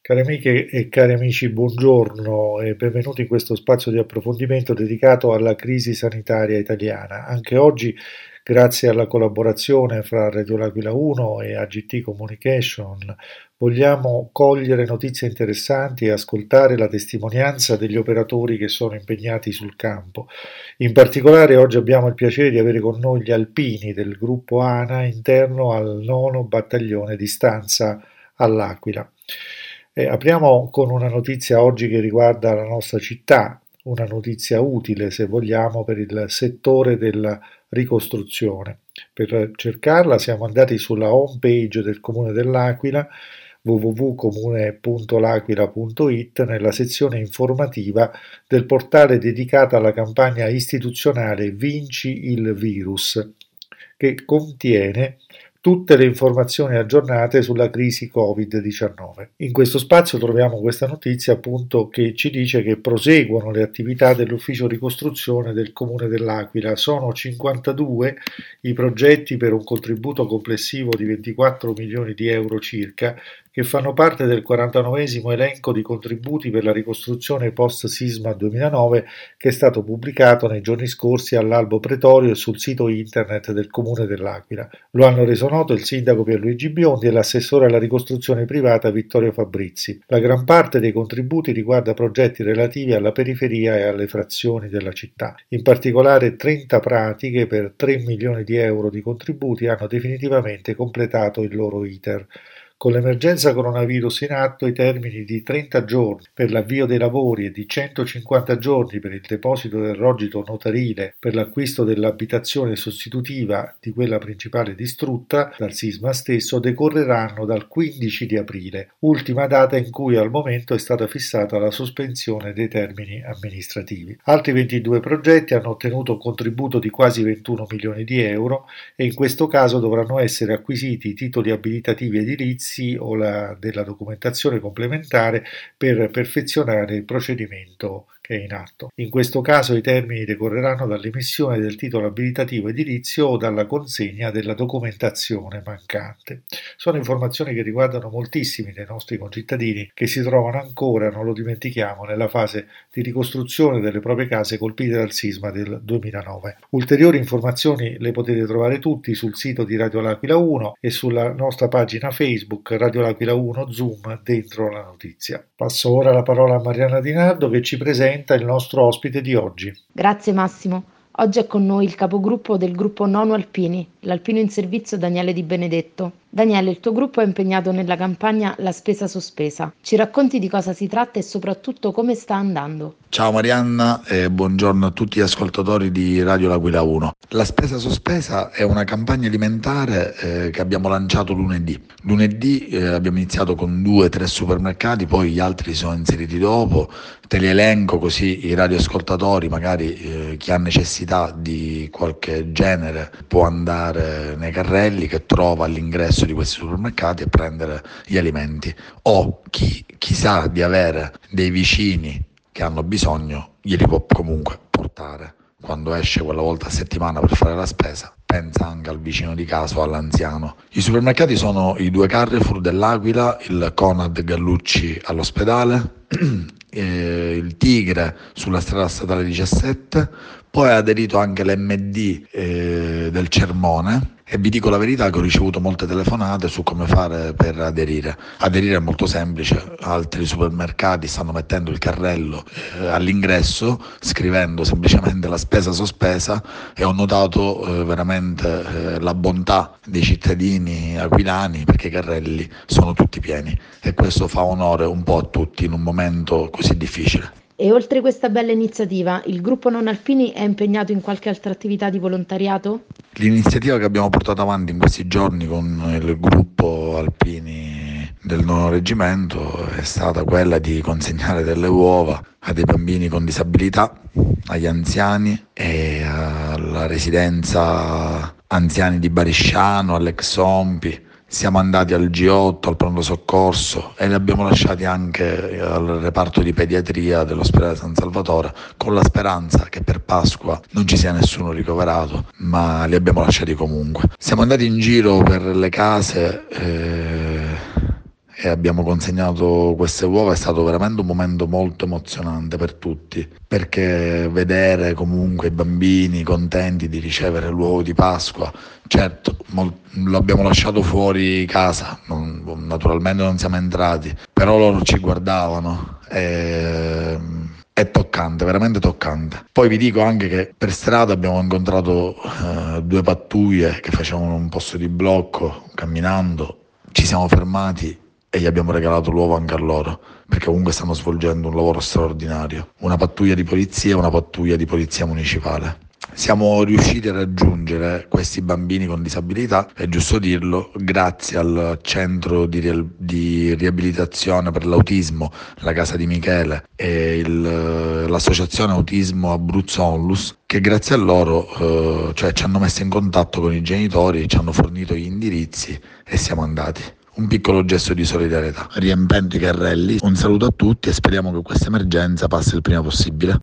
Cari amiche e cari amici, buongiorno e benvenuti in questo spazio di approfondimento dedicato alla crisi sanitaria italiana. Anche oggi, grazie alla collaborazione fra Radio L'Aquila 1 e AGT Communication, vogliamo cogliere notizie interessanti e ascoltare la testimonianza degli operatori che sono impegnati sul campo. In particolare oggi abbiamo il piacere di avere con noi gli alpini del gruppo ANA interno al 9° battaglione di stanza all'Aquila. Apriamo con una notizia oggi che riguarda la nostra città, una notizia utile se vogliamo per il settore della ricostruzione. Per cercarla siamo andati sulla home page del Comune dell'Aquila www.comune.l'aquila.it nella sezione informativa del portale dedicata alla campagna istituzionale Vinci il virus, che contiene tutte le informazioni aggiornate sulla crisi Covid-19. In questo spazio troviamo questa notizia appunto che ci dice che proseguono le attività dell'ufficio ricostruzione del Comune dell'Aquila. Sono 52 i progetti per un contributo complessivo di 24 milioni di euro circa che fanno parte del 49esimo elenco di contributi per la ricostruzione post-sisma 2009 che è stato pubblicato nei giorni scorsi all'Albo Pretorio e sul sito internet del Comune dell'Aquila. Lo hanno reso noto il sindaco Pierluigi Biondi e l'assessore alla ricostruzione privata Vittorio Fabrizi. La gran parte dei contributi riguarda progetti relativi alla periferia e alle frazioni della città. In particolare 30 pratiche per 3 milioni di euro di contributi hanno definitivamente completato il loro iter. Con l'emergenza coronavirus in atto, i termini di 30 giorni per l'avvio dei lavori e di 150 giorni per il deposito del rogito notarile per l'acquisto dell'abitazione sostitutiva di quella principale distrutta dal sisma stesso decorreranno dal 15 di aprile, ultima data in cui al momento è stata fissata la sospensione dei termini amministrativi. Altri 22 progetti hanno ottenuto un contributo di quasi 21 milioni di euro e in questo caso dovranno essere acquisiti i titoli abilitativi edilizi o della documentazione complementare per perfezionare il procedimento che è in atto. In questo caso i termini decorreranno dall'emissione del titolo abilitativo edilizio o dalla consegna della documentazione mancante. Sono informazioni che riguardano moltissimi dei nostri concittadini che si trovano ancora, non lo dimentichiamo, nella fase di ricostruzione delle proprie case colpite dal sisma del 2009. Ulteriori informazioni le potete trovare tutti sul sito di Radio L'Aquila 1 e sulla nostra pagina Facebook Radio L'Aquila 1 Zoom dentro la notizia. Passo ora la parola a Mariana Di Nardo che ci presenta il nostro ospite di oggi. Grazie Massimo. Oggi è con noi il capogruppo del gruppo Nono Alpini, l'alpino in servizio Daniele Di Benedetto. Daniele, il tuo gruppo è impegnato nella campagna La Spesa Sospesa. Ci racconti di cosa si tratta e soprattutto come sta andando? Ciao Marianna e buongiorno a tutti gli ascoltatori di Radio L'Aquila 1. La Spesa Sospesa è una campagna alimentare che abbiamo lanciato lunedì. Lunedì abbiamo iniziato con 2-3 supermercati, poi gli altri si sono inseriti dopo. Te li elenco così i radioascoltatori, magari chi ha necessità di qualche genere può andare nei carrelli che trova all'ingresso di questi supermercati e prendere gli alimenti, o chi sa di avere dei vicini che hanno bisogno glieli può comunque portare quando esce quella volta a settimana per fare la spesa. Pensa anche al vicino di casa o all'anziano. I supermercati sono i 2 Carrefour dell'Aquila, il Conad Gallucci all'ospedale, il Tigre sulla strada statale 17, poi è aderito anche l'MD del Cermone. E vi dico la verità che ho ricevuto molte telefonate su come fare per aderire. Aderire è molto semplice, altri supermercati stanno mettendo il carrello all'ingresso, scrivendo semplicemente La Spesa Sospesa, e ho notato veramente la bontà dei cittadini aquilani, perché i carrelli sono tutti pieni e questo fa onore un po' a tutti in un momento così difficile. E oltre questa bella iniziativa, il gruppo Non Alpini è impegnato in qualche altra attività di volontariato? L'iniziativa che abbiamo portato avanti in questi giorni con il gruppo Alpini del 9° Reggimento è stata quella di consegnare delle uova a dei bambini con disabilità, agli anziani e alla residenza anziani di Barisciano, all'ex Ompi. Siamo andati al G8, al pronto soccorso, e li abbiamo lasciati anche al reparto di pediatria dell'ospedale San Salvatore, con la speranza che per Pasqua non ci sia nessuno ricoverato, ma li abbiamo lasciati comunque. Siamo andati in giro per le case e abbiamo consegnato queste uova. È stato veramente un momento molto emozionante per tutti, perché vedere comunque i bambini contenti di ricevere l'uovo di Pasqua, certo lo abbiamo lasciato fuori casa, naturalmente non siamo entrati, però loro ci guardavano e è toccante, veramente toccante. Poi vi dico anche che per strada abbiamo incontrato due pattuglie che facevano un posto di blocco camminando, ci siamo fermati e gli abbiamo regalato l'uovo anche a loro, perché comunque stanno svolgendo un lavoro straordinario. Una pattuglia di polizia e una pattuglia di polizia municipale. Siamo riusciti a raggiungere questi bambini con disabilità, è giusto dirlo, grazie al centro di riabilitazione per l'autismo, la Casa di Michele e l'associazione Autismo Abruzzo Onlus, che grazie a loro ci hanno messo in contatto con i genitori, ci hanno fornito gli indirizzi e siamo andati. Un piccolo gesto di solidarietà, riempendo i carrelli. Un saluto a tutti e speriamo che questa emergenza passi il prima possibile.